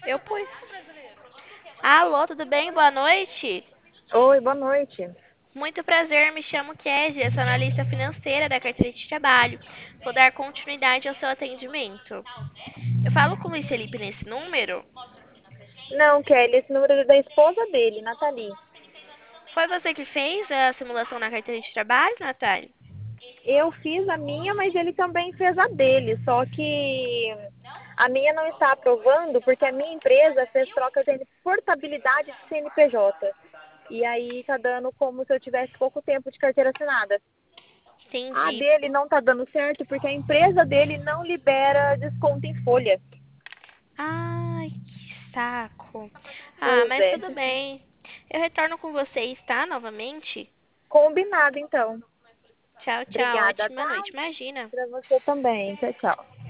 Eu pus. Alô, tudo bem? Boa noite. Oi, boa noite. Muito prazer, me chamo Kézia, sou analista financeira da carteira de trabalho. Vou dar continuidade ao seu atendimento. Eu falo com o Luiz Felipe nesse número? Não, Kelly, esse número é da esposa dele, Nathalie. Foi você que fez a simulação na carteira de trabalho, Natália? Eu fiz a minha, mas ele também fez a dele, só que a minha não está aprovando porque a minha empresa fez troca de portabilidade de CNPJ. E aí tá dando como se eu tivesse pouco tempo de carteira assinada. A Entendi. dele não tá dando certo porque a empresa dele não libera desconto em folha. Ai, que saco. Ah, Pois mas é. tudo bem. Eu retorno com vocês, tá? Novamente. Combinado, então. Tchau, tchau. Obrigada, Ótima tá? noite. Imagina. Pra você também. Tchau, tchau.